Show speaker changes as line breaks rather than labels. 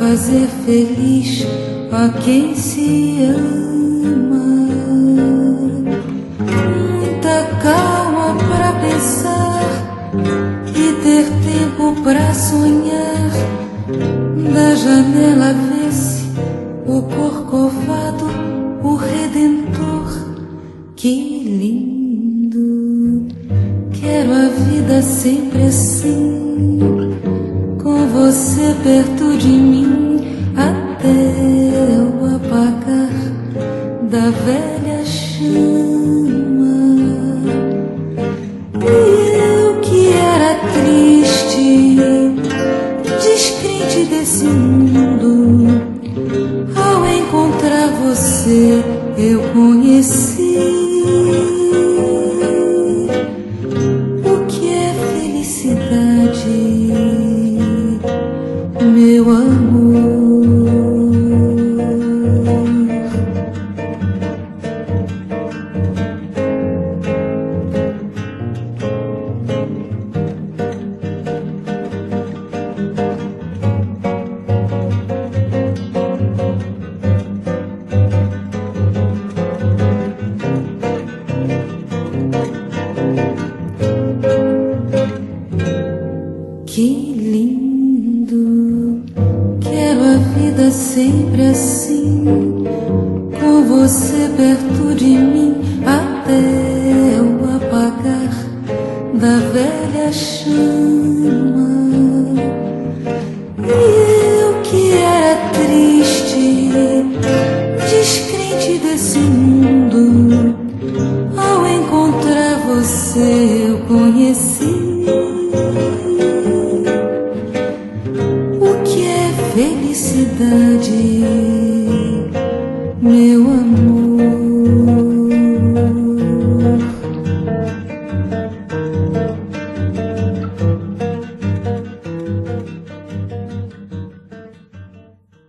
fazer feliz a quem se ama. Muita calma pra pensar e ter tempo pra sonhar. Da janela vê-se o Corcovado, o Redentor. Que lindo! Quero a vida sempre assim, com você perto de mim, até o apagar da velha chama. Eu que era triste, descrente desse mundo, ao encontrar você eu conheci o que é felicidade, meu amor. Que lindo! Quero a vida sempre assim, com você perto de mim, até o apagar da velha chama. Eu que era triste, descrente desse mundo, ao encontrar você eu conheci o que é felicidade, meu amor.